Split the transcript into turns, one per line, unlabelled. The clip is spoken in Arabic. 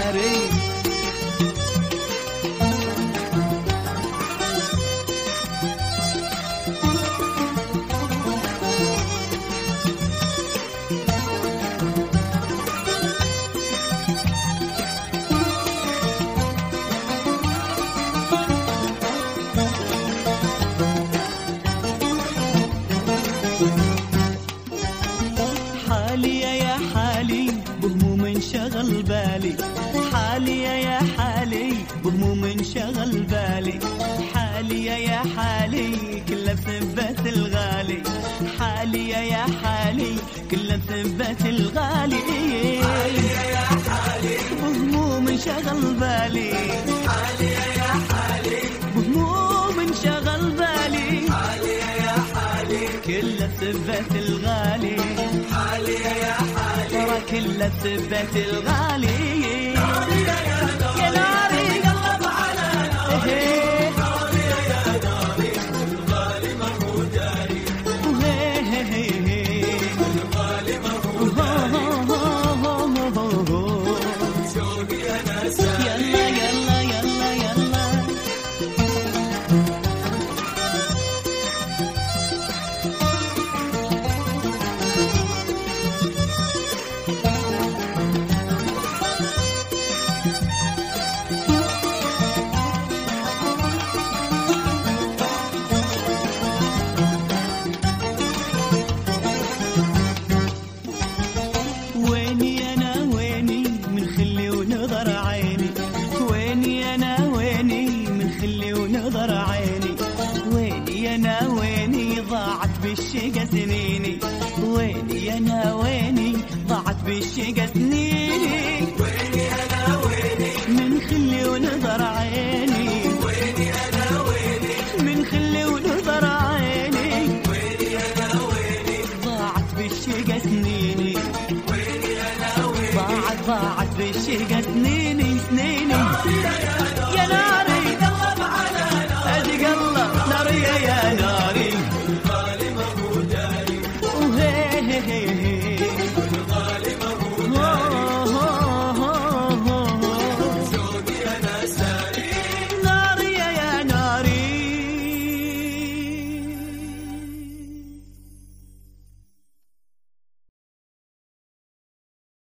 داري. حالي يا حالي بهموم انشغل بالي، حالي يا حالي بهموم انشغل بالي، حالي يا حالي كله بثبات الغالي، حالي يا حالي كله بثبات الغالي، حالي يا حالي بهموم انشغل بالي، حالي يا حالي بهموم انشغل بالي، حالي يا حالي كله بثبات الغالي، حالي يا حالي ترى كله بثبات الغالي. يا ناري قلب على ناري، ناري يا ناري الغالي ما هو داري، الغالي ما هو داري، شوقي انا ساري. يلا يلا يلا يلا ويني انا ويني من خلي ونظر عيني، ويني انا ويني من خلي ونظر عيني، ويني انا ويني ضاعت بالشقا سنيني، ويني انا ويني ضاعت بالشقا سنيني، ويني انا ويني من خلي ونظر عيني، ويني انا ويني من خلي ونظر عيني، ويني انا ويني ضاعت بالشقا سنيني، ضاعت بالشقا سنيني سنيني. يا ناري قلب على ناري، ادي قلب ناري يا